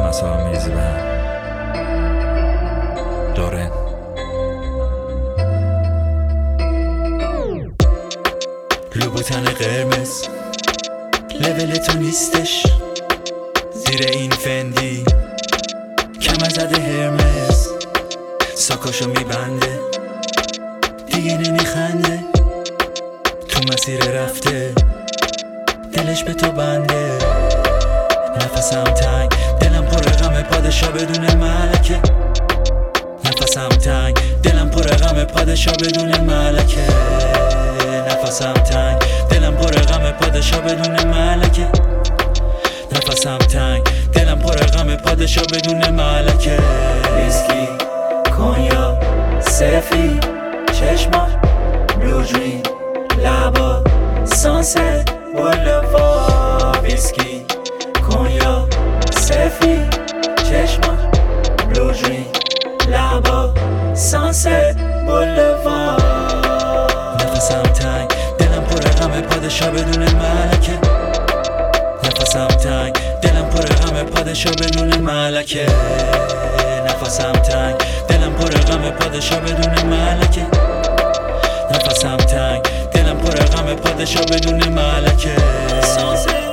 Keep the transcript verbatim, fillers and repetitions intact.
اعصابم میریزه به هم. دورن لوبوتن قرمز لول تو نیستش، زیر این فندی کم زده هرمز، ساکاشو میبنده دیگه نمیخنده، تو مسیر رفته دلش به تو بنده. نفسم تنگ دلم پر غم پادشا بدون ملکه، نفسم تنگ دلم پر غم پادشا بدون ملکه، نفسم تنگ دلم پر غم پادشا بدون ملکه، نفسم تنگ دلم پر غم پادشا بدون ملکه. ویسکی کنیا سفید چشمات بلو دریم لبا سانست بولوار، ویسکی کنیا سفید چشمات بلو دریم لبا سانست بولوار. نفسم تنگ دلم پر غم پادشا بدون ملکه، نفسم تنگ دلم پر غم پادشا بدون ملکه، نفسم تنگ دلم پر غم پادشا بدون ملکه، نفسم تنگ دلم پر غم پادشا بدون ملکه.